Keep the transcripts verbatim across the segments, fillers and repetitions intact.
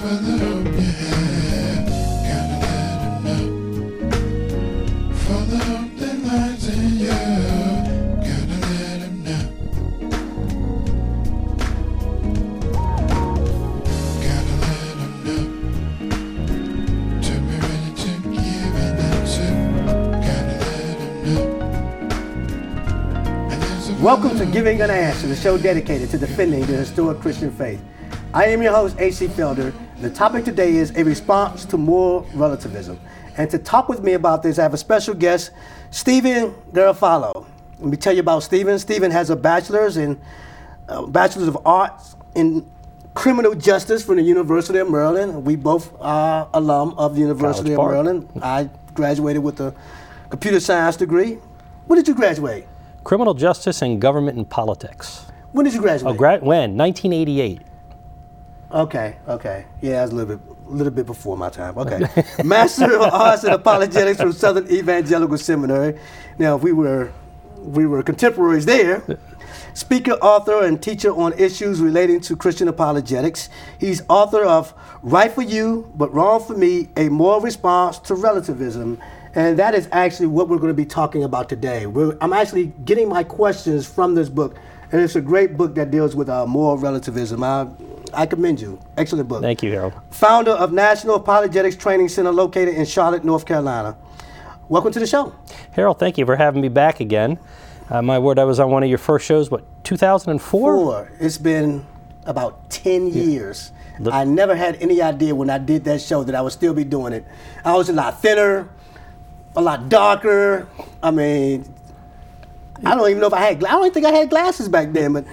Welcome to Giving an Answer, the show dedicated to defending the historic Christian faith. I am your host, A C Felder. The topic today is a response to moral relativism. And to talk with me about this, I have a special guest, Stephen Garofalo. Let me tell you about Stephen. Stephen has a bachelor's in uh, bachelor's of arts in criminal justice from the University of Maryland. We both are alum of the University of Maryland. I graduated with a computer science degree. When did you graduate? Criminal justice and government and politics. When did you graduate? Oh, gra- when? nineteen eighty-eight. Okay, okay. Yeah, that's a little bit, a little bit before my time. Okay. Master of Arts in Apologetics from Southern Evangelical Seminary. Now, we were, we were contemporaries there. Speaker, author, and teacher on issues relating to Christian apologetics. He's author of Right for You, But Wrong for Me, A Moral Response to Relativism. And that is actually what we're going to be talking about today. We're, I'm actually getting my questions from this book, and it's a great book that deals with uh, moral relativism. I, I commend you. Excellent book. Thank you, Harold. Founder of National Apologetics Training Center located in Charlotte, North Carolina. Welcome to the show. Harold, thank you for having me back again. Uh, my word, I was on one of your first shows, what, two thousand four? Four. It's been about ten yeah. years. The, I never had any idea when I did that show that I would still be doing it. I was a lot thinner, a lot darker. I mean, I don't even know if I had, I don't even think I had glasses back then, but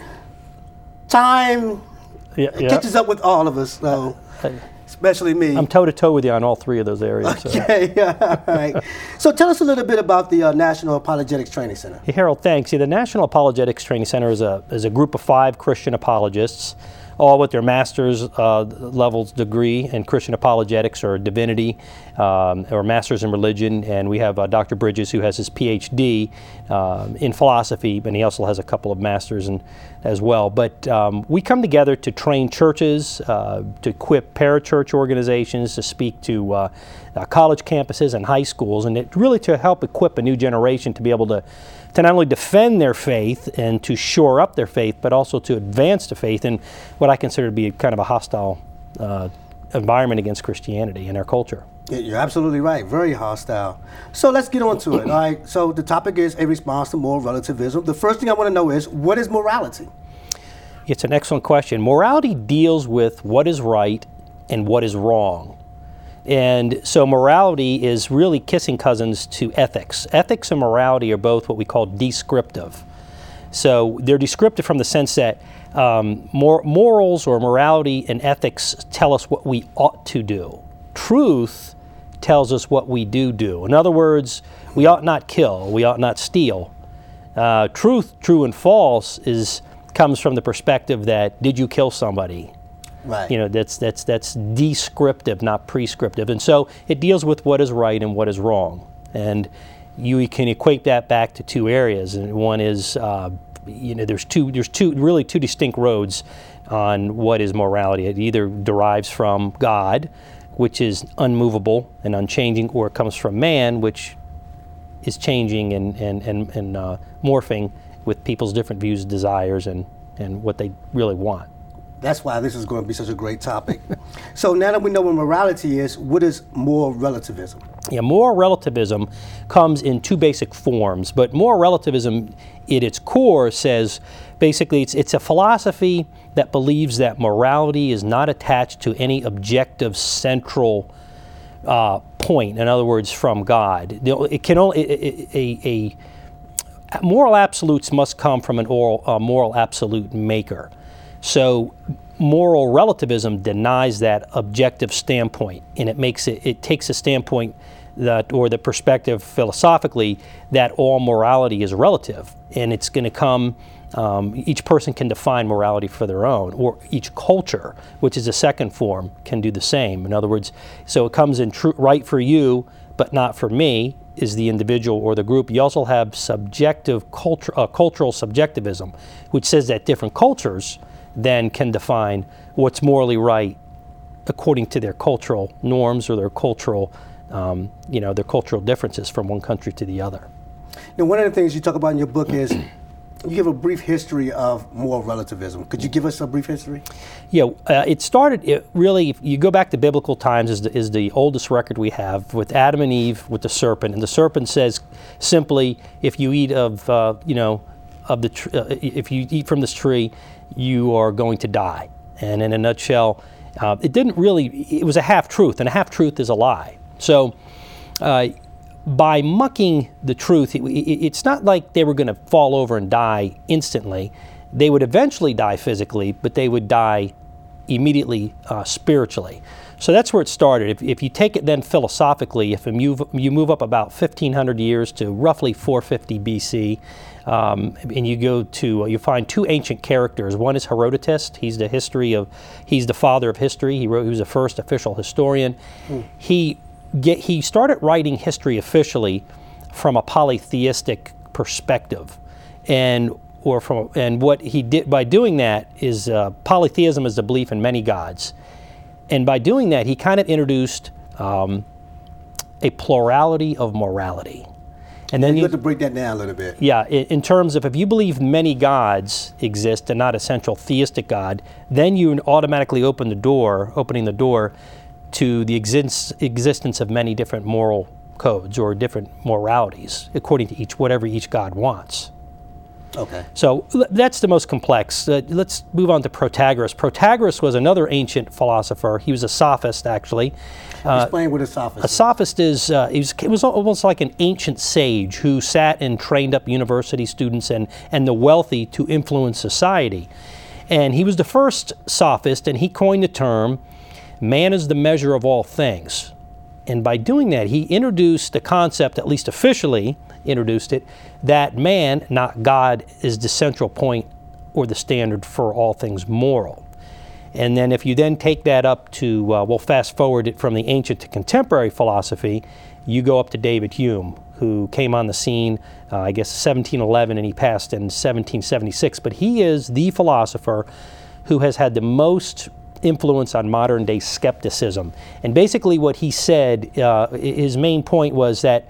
time yeah, yeah. catches up with all of us, so, especially me. I'm toe-to-toe with you on all three of those areas. Okay, so. Yeah, all right. So tell us a little bit about the uh, National Apologetics Training Center. Hey, Harold, thanks. See, the National Apologetics Training Center is a, is a group of five Christian apologists, all with their master's uh, levels degree in Christian apologetics or divinity um, or master's in religion. And we have uh, Doctor Bridges, who has his P H D um, in philosophy, and he also has a couple of masters in, as well. But um, we come together to train churches, uh, to equip parachurch organizations, to speak to uh, uh, college campuses and high schools, and it really to help equip a new generation to be able to to not only defend their faith and to shore up their faith, but also to advance the faith in what I consider to be kind of a hostile uh, environment against Christianity and our culture. Yeah, you're absolutely right. Very hostile. So let's get on to it. All right. So the topic is a response to moral relativism. The first thing I want to know is, what is morality? It's an excellent question. Morality deals with what is right and what is wrong. And so morality is really kissing cousins to ethics. Ethics and morality are both what we call descriptive. So they're descriptive from the sense that um, mor- morals or morality and ethics tell us what we ought to do. Truth tells us what we do do. In other words, we ought not kill, we ought not steal. Uh, truth, true and false, is comes from the perspective that, did you kill somebody? Right. You know, that's that's that's descriptive, not prescriptive. And so it deals with what is right and what is wrong. And you can equate that back to two areas. And one is, uh, you know, there's two, there's two, really two distinct roads on what is morality. It either derives from God, which is unmovable and unchanging, or it comes from man, which is changing and, and, and, and uh, morphing with people's different views, desires, and, and what they really want. That's why this is going to be such a great topic. So now that we know what morality is, what is moral relativism? Yeah, moral relativism comes in two basic forms, but moral relativism at its core says basically it's, it's a philosophy that believes that morality is not attached to any objective central uh, point, in other words, from God. It can only, a, a, a moral absolutes must come from an oral, uh, moral absolute maker. So moral relativism denies that objective standpoint, and it makes it, it takes a standpoint that, or the perspective philosophically, that all morality is relative, and it's going to come, um, each person can define morality for their own, or each culture, which is a second form, can do the same. In other words, so it comes in tr- right for you, but not for me, is the individual or the group. You also have subjective culture, uh, cultural subjectivism, which says that different cultures then can define what's morally right according to their cultural norms or their cultural, um, you know, their cultural differences from one country to the other. Now, one of the things you talk about in your book is you give a brief history of moral relativism. Could you give us a brief history? Yeah, uh, it started, it really, if you go back to biblical times, is the, is the oldest record we have, with Adam and Eve, with the serpent. And the serpent says simply, if you eat of, uh, you know, of the tr- uh, if you eat from this tree, you are going to die. And in a nutshell, uh, it didn't really, it was a half-truth, and a half-truth is a lie. So, uh, by mucking the truth, it, it, it's not like they were going to fall over and die instantly. They would eventually die physically, but they would die immediately uh, spiritually. So that's where it started. If, if you take it then philosophically, if you move, you move up about fifteen hundred years to roughly four fifty B C, um, and you go to, uh, you find two ancient characters. One is Herodotus. He's the history of, he's the father of history. He wrote, he was the first official historian. Mm. He Get, he started writing history officially from a polytheistic perspective, and or from and what he did by doing that is uh, polytheism is the belief in many gods, and by doing that he kind of introduced um, a plurality of morality. And then you, you have to break that down a little bit. Yeah, in, in terms of if you believe many gods exist and not a central theistic God, then you automatically open the door, opening the door. to the exist- existence of many different moral codes or different moralities, according to each, whatever each God wants. Okay. So l- that's the most complex. Uh, let's move on to Protagoras. Protagoras was another ancient philosopher. He was a sophist, actually. Uh, Explain what a sophist is. A sophist is, uh, he was, it was almost like an ancient sage who sat and trained up university students and, and the wealthy to influence society. And he was the first sophist, and he coined the term, man is the measure of all things. And by doing that, he introduced the concept, at least officially introduced it, that man, not God, is the central point or the standard for all things moral. And then if you then take that up to, uh, we'll fast forward it from the ancient to contemporary philosophy, you go up to David Hume, who came on the scene, uh, I guess, seventeen eleven, and he passed in seventeen seventy-six. But he is the philosopher who has had the most influence on modern day skepticism. And basically what he said, uh, his main point was that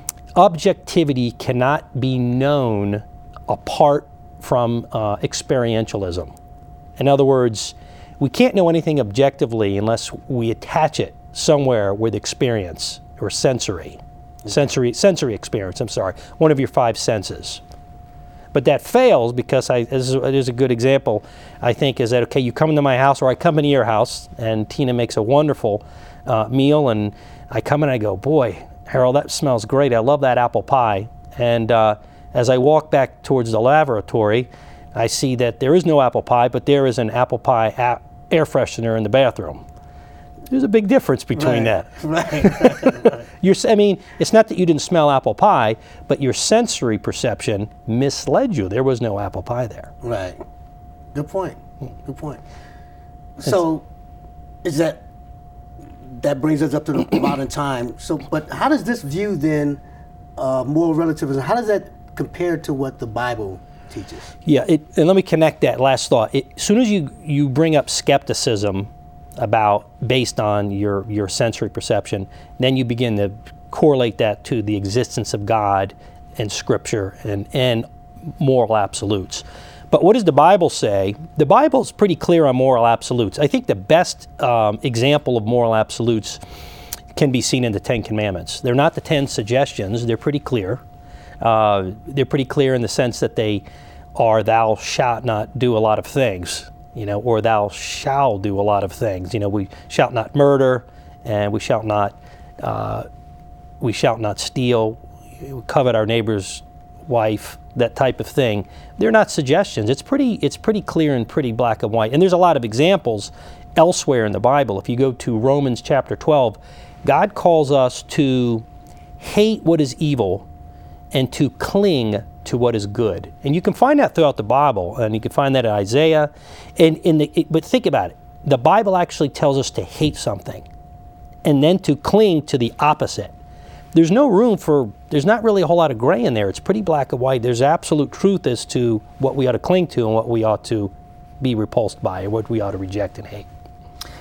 objectivity cannot be known apart from uh, experientialism. In other words, we can't know anything objectively unless we attach it somewhere with experience or sensory. Sensory, sensory experience, I'm sorry, one of your five senses. But that fails because I, as is a good example, I think, is that, okay, you come into my house or I come into your house and Tina makes a wonderful uh, meal and I come in and I go, boy, Harold, that smells great. I love that apple pie. And uh, as I walk back towards the lavatory, I see that there is no apple pie, but there is an apple pie a- air freshener in the bathroom. There's a big difference between right. that. Right. right. You're, I mean, it's not that you didn't smell apple pie, but your sensory perception misled you. There was no apple pie there. Right. Good point. Good point. So, is that that brings us up to the modern time? So, but how does this view then uh, moral relativism? How does that compare to what the Bible teaches? Yeah, it, and let me connect that last thought. It, as soon as you you bring up skepticism about based on your, your sensory perception, then you begin to correlate that to the existence of God and Scripture and, and moral absolutes. But what does the Bible say? The Bible's pretty clear on moral absolutes. I think the best um, example of moral absolutes can be seen in the Ten Commandments. They're not the ten suggestions, they're pretty clear. Uh, they're pretty clear in the sense that they are thou shalt not do a lot of things. You know, or thou shall do a lot of things. You know, we shall not murder, and we shall not, uh, we shall not steal, we covet our neighbor's wife, that type of thing. They're not suggestions. It's pretty, it's pretty clear and pretty black and white. And there's a lot of examples elsewhere in the Bible. If you go to Romans chapter twelve, God calls us to hate what is evil and to cling to what is good. And you can find that throughout the Bible, and you can find that in Isaiah. And in the, it, but think about it. The Bible actually tells us to hate something and then to cling to the opposite. There's no room for, there's not really a whole lot of gray in there. It's pretty black and white. There's absolute truth as to what we ought to cling to and what we ought to be repulsed by, or what we ought to reject and hate.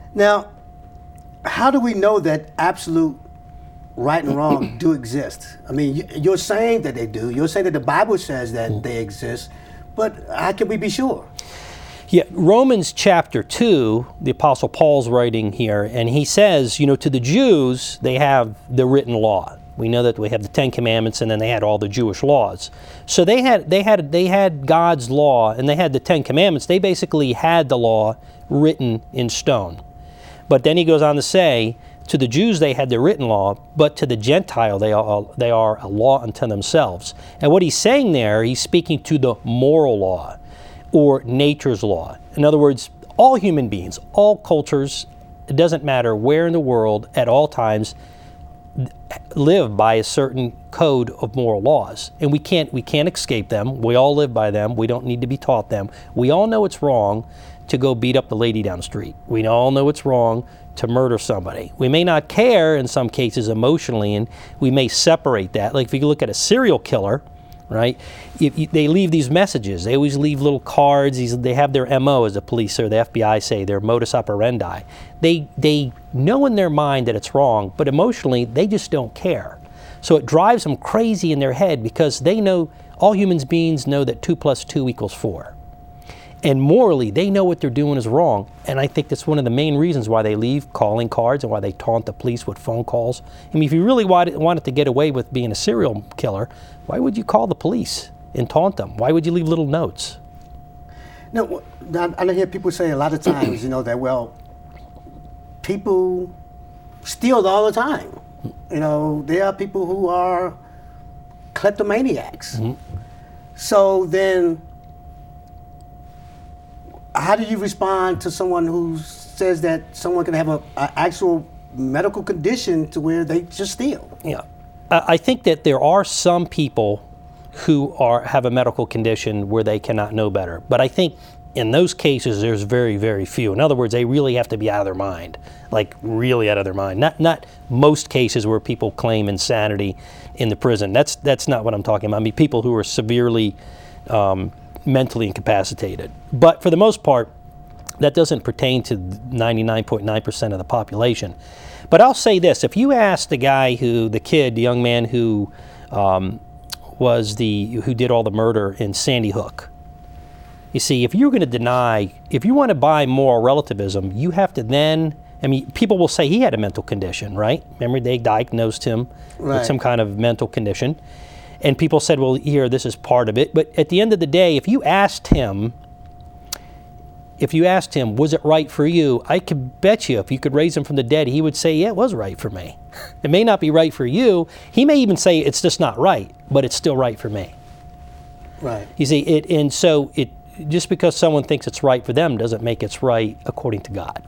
Now, how do we know that absolute right and wrong do exist? I mean, you, you're saying that they do. You're saying that the Bible says that mm. they exist, but how can we be sure? Yeah, Romans chapter two, the Apostle Paul's writing here, and he says, you know, to the Jews, they have the written law. We know that we have the Ten Commandments, and then they had all the Jewish laws. So they had they had they had God's law, and they had the Ten Commandments. They basically had the law written in stone. But then he goes on to say, to the Jews they had the written law, but to the Gentile they are they are a law unto themselves. And what he's saying there, he's speaking to the moral law, or nature's law. In other words, all human beings, all cultures, it doesn't matter where in the world, at all times, live by a certain code of moral laws. And we can't we can't escape them. We all live by them. We don't need to be taught them. We all know it's wrong to go beat up the lady down the street. We all know it's wrong to murder somebody. We may not care in some cases emotionally, and we may separate that. Like if you look at a serial killer, right? If you, they leave these messages. They always leave little cards. These, they have their M O, as the police or the F B I say, their modus operandi. They they know in their mind that it's wrong, but emotionally they just don't care. So it drives them crazy in their head because they know, all human beings know that two plus two equals four. And morally, they know what they're doing is wrong. And I think that's one of the main reasons why they leave calling cards and why they taunt the police with phone calls. I mean, if you really wanted, wanted to get away with being a serial killer, why would you call the police and taunt them? Why would you leave little notes? No, I hear people say a lot of times, you know, that, well, people steal all the time. You know, there are people who are kleptomaniacs. Mm-hmm. So then, how do you respond to someone who says that someone can have an actual medical condition to where they just steal? Yeah, I think that there are some people who are have a medical condition where they cannot know better. But I think in those cases, there's very, very few. In other words, they really have to be out of their mind, like really out of their mind. Not not most cases where people claim insanity in the prison. That's that's not what I'm talking about. I mean, people who are severely um, mentally incapacitated. But for the most part, that doesn't pertain to ninety-nine point nine percent of the population. But I'll say this, if you ask the guy who, the kid, the young man who um, was the, who did all the murder in Sandy Hook, you see, if you're going to deny, if you want to buy moral relativism, you have to then, I mean, people will say he had a mental condition, right? Remember, they diagnosed him right. with some kind of mental condition. And people said, well, here, this is part of it. But at the end of the day, if you asked him, if you asked him, was it right for you? I could bet you if you could raise him from the dead, he would say, yeah, it was right for me. It may not be right for you. He may even say it's just not right, but it's still right for me. Right. You see, it, and so it just because someone thinks it's right for them doesn't make it's right according to God.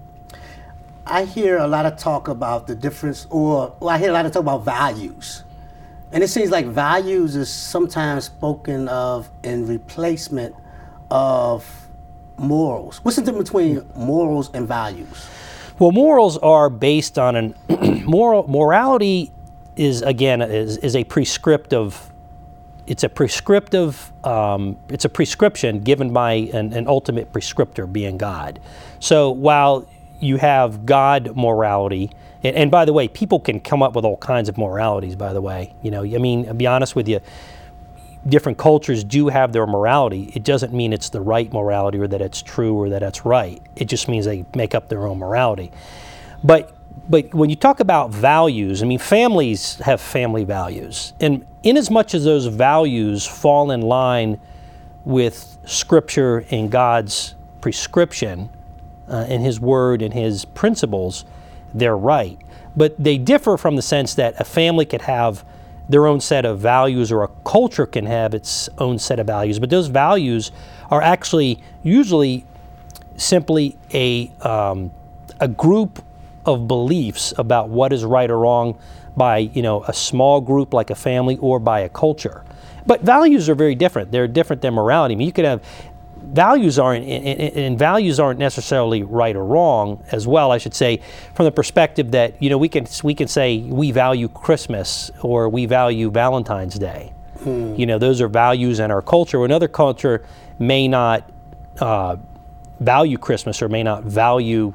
I hear a lot of talk about the difference, or well, I hear a lot of talk about values. And it seems like values is sometimes spoken of in replacement of morals. What's the difference between morals and values? Well, morals are based on an moral morality is again is, is a prescriptive. It's a prescriptive. Um, it's a prescription given by an, an ultimate prescriptor, being God. So while you have God morality, and, and by the way, people can come up with all kinds of moralities. By the way, you know, I mean, I'll be honest with you. Different cultures do have their morality. It doesn't mean it's the right morality or that it's true or that it's right. It just means they make up their own morality. But but when you talk about values, I mean, families have family values. And inasmuch as those values fall in line with Scripture and God's prescription uh, and His Word and His principles, they're right. But they differ from the sense that a family could have their own set of values, or a culture can have its own set of values. But those values are actually usually simply a um, a group of beliefs about what is right or wrong by, you know, a small group like a family or by a culture. But values are very different. They're different than morality. I mean, you could have values aren't, and, and values aren't necessarily right or wrong as well, I should say, from the perspective that, you know, we can we can say we value Christmas or we value Valentine's Day. Hmm. You know, those are values in our culture. Another culture may not uh, value Christmas or may not value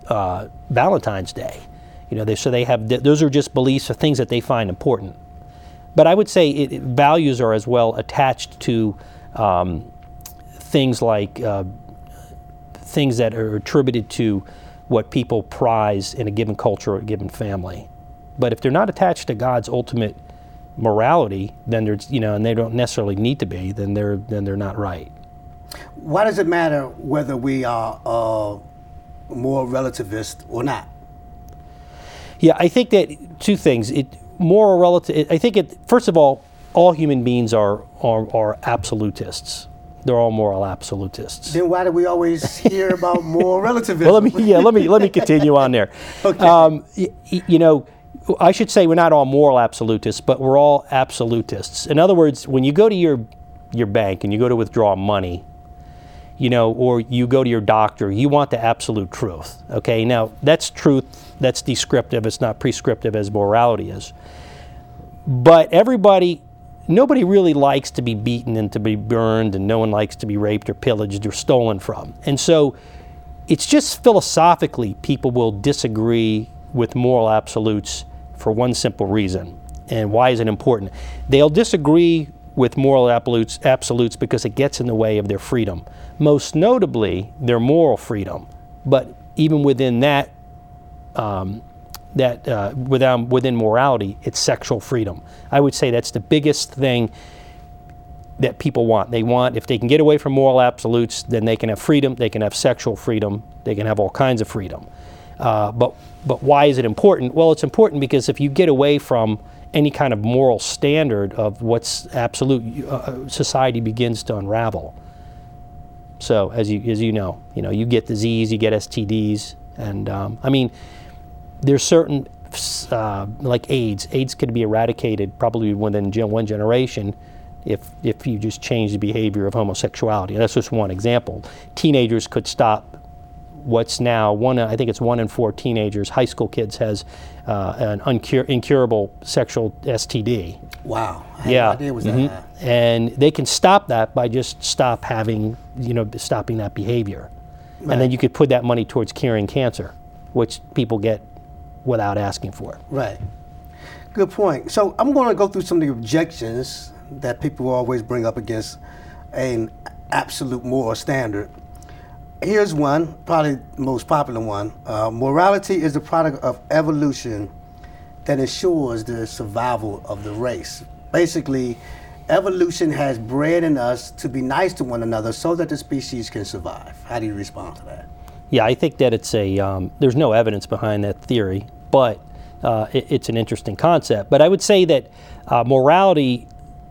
uh, Valentine's Day. You know, they, so they have, those are just beliefs or things that they find important. But I would say it, it, values are as well attached to um, things like uh, things that are attributed to what people prize in a given culture or a given family. But if they're not attached to God's ultimate morality, then there's, you know, and they don't necessarily need to be, then they're then they're not right. Why does it matter whether we are uh, more relativist or not? Yeah, I think that two things. It moral relative. I think it. First of all, all human beings are are, are absolutists. They're all moral absolutists. Then why do we always hear about moral relativism? Well, let me yeah, let me let me continue on there. Okay. Um, y- you know, I should say we're not all moral absolutists, but we're all absolutists. In other words, when you go to your your bank and you go to withdraw money, you know, or you go to your doctor, you want the absolute truth. Okay, now that's truth. That's descriptive. It's not prescriptive as morality is. But everybody, nobody really likes to be beaten and to be burned, and no one likes to be raped or pillaged or stolen from. And so it's just philosophically people will disagree with moral absolutes for one simple reason. And why is it important? They'll disagree with moral absolutes, absolutes because it gets in the way of their freedom. Most notably, their moral freedom. But even within that, um, that uh, within, within morality, it's sexual freedom. I would say that's the biggest thing that people want. They want, if they can get away from moral absolutes, then they can have freedom, they can have sexual freedom, they can have all kinds of freedom. Uh, but but why is it important? Well, it's important because if you get away from any kind of moral standard of what's absolute, uh, society begins to unravel. So as you as you know, you know, you get disease, you get S T Ds, and um, I mean, there's certain uh, like AIDS. AIDS could be eradicated probably within gen- one generation if if you just change the behavior of homosexuality. That's just one example. Teenagers could stop what's now one. I think it's one in four teenagers, high school kids, has uh, an uncur- incurable sexual S T D. Wow. I had Yeah. no idea it was that Mhm. high. And they can stop that by just stop having, you know, stopping that behavior. Right. And then you could put that money towards curing cancer, which people get without asking for. Right. Good point. So I'm going to go through some of the objections that people always bring up against an absolute moral standard. Here's one, probably the most popular one. Uh, morality is the product of evolution that ensures the survival of the race. Basically, evolution has bred in us to be nice to one another so that the species can survive. How do you respond to that? Yeah, I think that it's a, um, there's no evidence behind that theory, but uh, it, it's an interesting concept. But I would say that uh, morality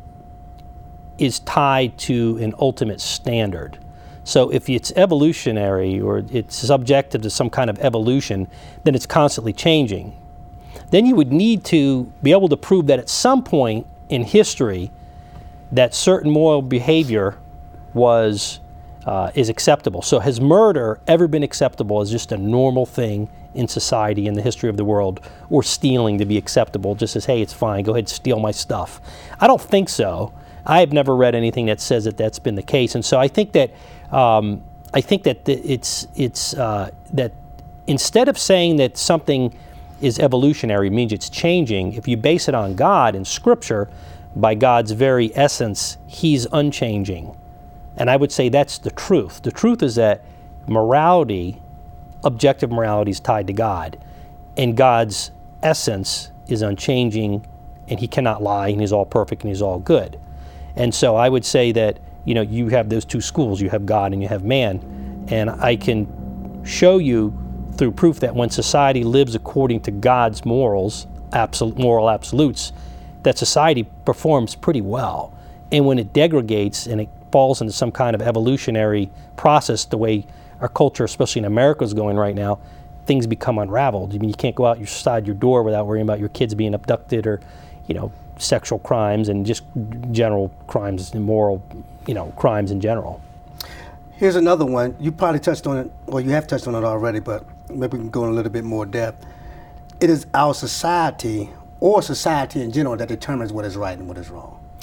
is tied to an ultimate standard. So if it's evolutionary or it's subjective to some kind of evolution, then it's constantly changing. Then you would need to be able to prove that at some point in history that certain moral behavior was uh, is acceptable. So has murder ever been acceptable as just a normal thing in society in the history of the world, or stealing to be acceptable just as, hey, it's fine, go ahead and steal my stuff? I don't think so. I have never read anything that says that that's been the case. And so I think that um, I think that the, it's it's uh, that instead of saying that something is evolutionary, means it's changing, if you base it on God and Scripture, by God's very essence, He's unchanging. And I would say that's the truth. The truth is that morality, objective morality, is tied to God, and God's essence is unchanging, and He cannot lie, and He's all perfect, and He's all good. And so I would say that, you know, you have those two schools. You have God and you have man. And I can show you through proof that when society lives according to God's morals, absolute, moral absolutes, that society performs pretty well. And when it degradates and it falls into some kind of evolutionary process, the way our culture, especially in America, is going right now, things become unraveled. I mean, you can't go out outside your door without worrying about your kids being abducted, or, you know, sexual crimes and just general crimes, immoral, you know, crimes in general. Here's another one. You probably touched on it, or you have touched on it already, but maybe we can go in a little bit more depth. It is our society, or society in general, that determines what is right and what is wrong.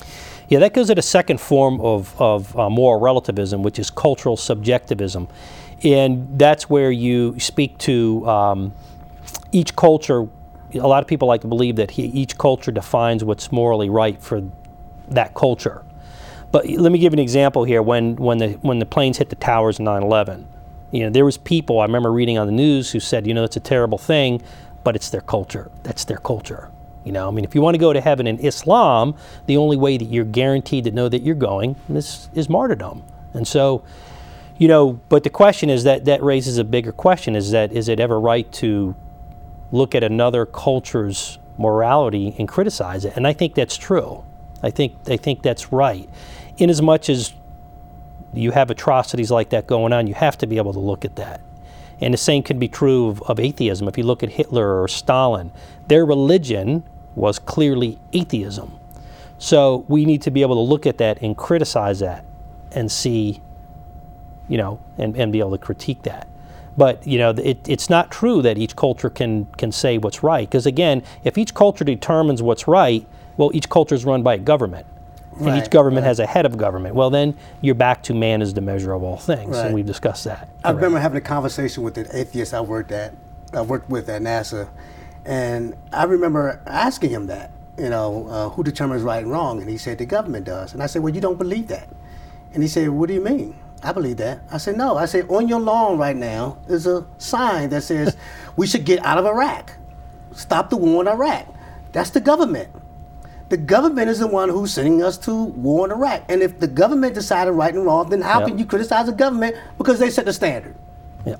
Yeah, that goes to the second form of, of uh, moral relativism, which is cultural subjectivism. And that's where you speak to um, each culture. A lot of people like to believe that he, each culture defines what's morally right for that culture. But let me give you an example here. When, when, the, when the planes hit the towers in nine eleven, you know, there was people, I remember reading on the news, who said, you know, it's a terrible thing, but it's their culture. That's their culture. You know, I mean, if you want to go to heaven in Islam, the only way that you're guaranteed to know that you're going is, is martyrdom. And so, you know, but the question is that that raises a bigger question, is that is it ever right to look at another culture's morality and criticize it? And I think that's true. I think I think that's right. In as much as you have atrocities like that going on, you have to be able to look at that. And the same can be true of, of atheism. If you look at Hitler or Stalin, their religion was clearly atheism. So we need to be able to look at that and criticize that and see, you know, and, and be able to critique that. But, you know, it, it's not true that each culture can, can say what's right. Because, again, if each culture determines what's right, well, each culture is run by a government. And Right, each government right. has a head of government. Well, then you're back to man is the measure of all things. Right. And we've discussed that. I remember having a conversation with an atheist I worked at, I worked with at NASA, and I remember asking him that, you know, uh, who determines right and wrong? And he said the government does. And I said, well, you don't believe that. And he said, what do you mean? I believe that. I said, no. I said, on your lawn right now is a sign that says we should get out of Iraq. Stop the war in Iraq. That's the government. The government is the one who's sending us to war in Iraq. And if the government decided right and wrong, then how Yep. can you criticize the government? Because they set the standard. Yeah.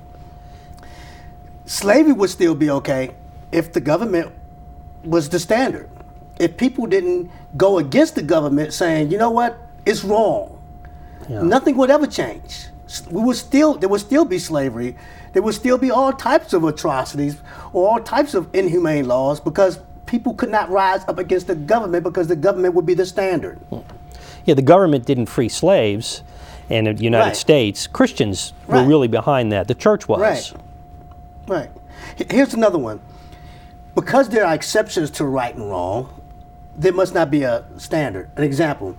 Slavery would still be okay if the government was the standard. If people didn't go against the government saying, you know what, it's wrong, Yeah. nothing would ever change. We would still, there would still be slavery. There would still be all types of atrocities or all types of inhumane laws because people could not rise up against the government because the government would be the standard. Yeah, the government didn't free slaves, and in the United Right. States, Christians were Right. really behind that. The church was. Right. Right. H- Here's another one. Because there are exceptions to right and wrong, there must not be a standard. An example.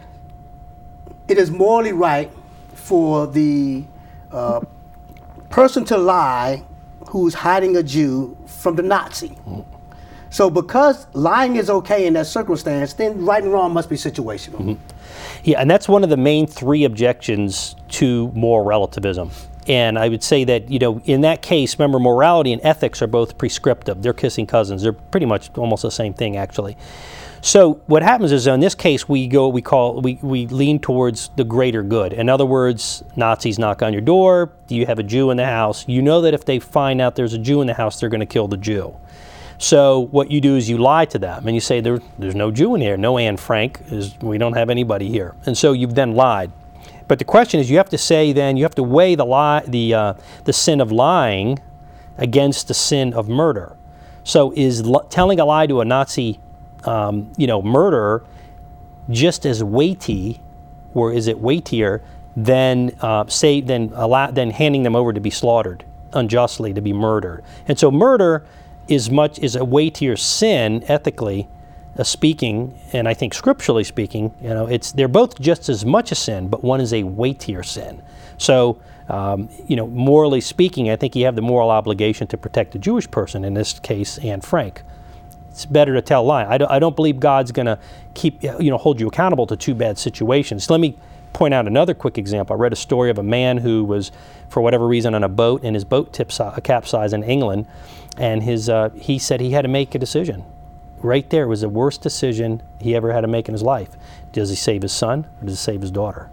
It is morally right for the uh, person to lie who's hiding a Jew from the Nazi. So because lying is okay in that circumstance, then right and wrong must be situational. Yeah, and that's one of the main three objections to moral relativism. And I would say that, you know, in that case, remember, morality and ethics are both prescriptive. They're kissing cousins. They're pretty much almost the same thing, actually. So what happens is, in this case, we go, we call, we, we lean towards the greater good. In other words, Nazis knock on your door. You have a Jew in the house. You know that if they find out there's a Jew in the house, they're going to kill the Jew. So what you do is you lie to them, and you say, there, there's no Jew in here. No Anne Frank. Is, we don't have anybody here. And so you've then lied. But the question is, you have to say then, you have to weigh the lie, the uh, the sin of lying against the sin of murder. So is li- telling a lie to a Nazi, um, you know, murderer just as weighty, or is it weightier than uh, say than allow, than handing them over to be slaughtered unjustly, to be murdered? And so murder is much is a weightier sin ethically uh, speaking, and I think scripturally speaking, you know, it's they're both just as much a sin, but one is a weightier sin. So, um, you know, morally speaking, I think you have the moral obligation to protect the Jewish person, in this case, Anne Frank. It's better to tell a lie. I don't, I don't believe God's going to keep, you know, hold you accountable to two bad situations. Let me point out another quick example. I read a story of a man who was, for whatever reason, on a boat, and his boat tips uh, capsized in England, and his uh, he said he had to make a decision. Right there was the worst decision he ever had to make in his life. Does he save his son, or does he save his daughter?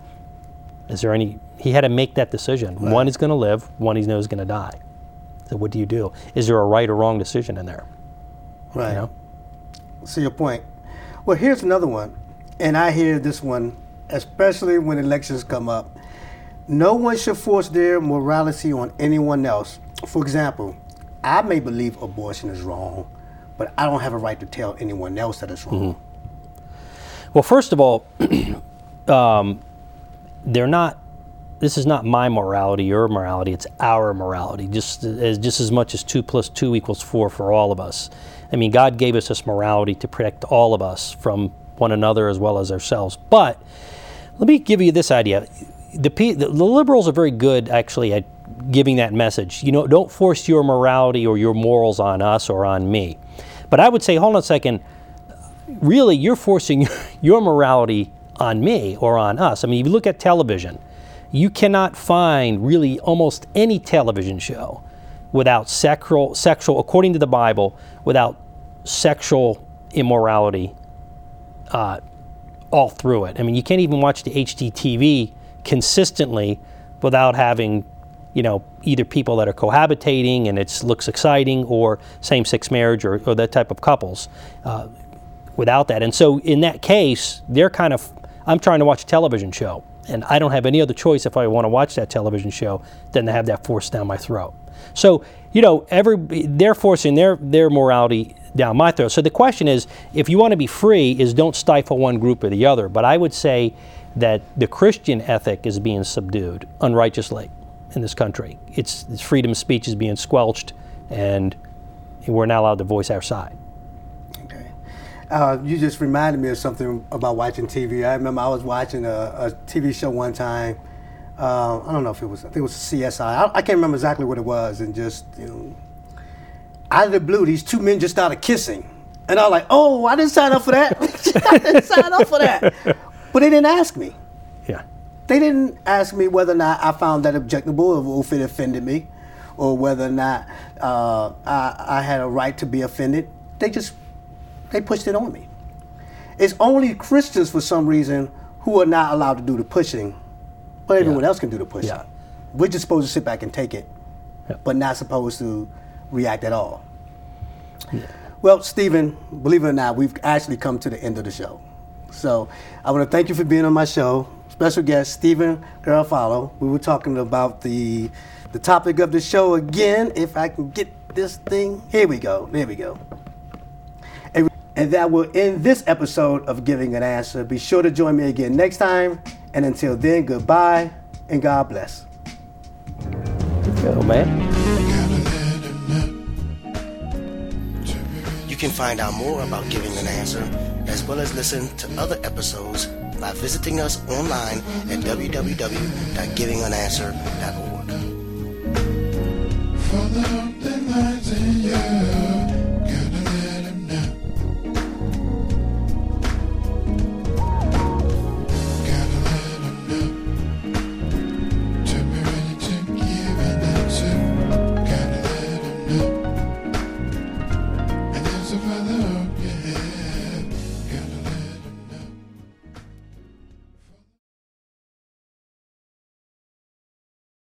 Is there any? He had to make that decision. Right. One is going to live, one he knows is going to die. So what do you do? Is there a right or wrong decision in there? Right. You know? See your point. Well, here's another one, and I hear this one, especially when elections come up. No one should force their morality on anyone else. For example, I may believe abortion is wrong, but I don't have a right to tell anyone else that it's wrong. Mm-hmm. Well, first of all, um, they're not. This is not my morality, your morality. It's our morality, just as just as much as two plus two equals four for all of us. I mean, God gave us this morality to protect all of us from one another as well as ourselves. But let me give you this idea. The, the, the liberals are very good, actually, at giving that message. You know, don't force your morality or your morals on us or on me. But I would say, hold on a second, really, you're forcing your morality on me or on us. I mean, if you look at television, you cannot find really almost any television show without sexual, sexual, according to the Bible, without sexual immorality uh, all through it. I mean, you can't even watch the H D T V consistently without having, you know, either people that are cohabitating and it looks exciting, or same-sex marriage, or, or that type of couples uh, without that. And so in that case, they're kind of, I'm trying to watch a television show, and I don't have any other choice if I want to watch that television show than to have that forced down my throat. So, you know, every they're forcing their, their morality down my throat. So the question is, if you want to be free, is don't stifle one group or the other. But I would say that the Christian ethic is being subdued unrighteously in this country. It's, it's freedom of speech is being squelched, and we're not allowed to voice our side. Okay. Uh, you just reminded me of something about watching T V. I remember I was watching a, a T V show one time. Uh, I don't know if it was, I think it was C S I. I, I can't remember exactly what it was. And just, you know, out of the blue, these two men just started kissing. And I was like, oh, I didn't sign up for that. I didn't sign up for that. But they didn't ask me. Yeah. They didn't ask me whether or not I found that objectionable, or if it offended me, or whether or not uh, I, I had a right to be offended. They just, they pushed it on me. It's only Christians, for some reason, who are not allowed to do the pushing, but everyone Yeah. else can do the pushing. Yeah. We're just supposed to sit back and take it, Yeah. but not supposed to react at all. Yeah. Well, Stephen, believe it or not, we've actually come to the end of the show. So I want to thank you for being on my show. Special guest, Stephen Garofalo. We were talking about the the topic of the show again. If I can get this thing. Here we go. There we go. And, and that will end this episode of Giving an Answer. Be sure to join me again next time. And until then, goodbye and God bless. Go, man. You can find out more about Giving an Answer, as well as listen to other episodes, by visiting us online at w w w dot giving an answer dot org.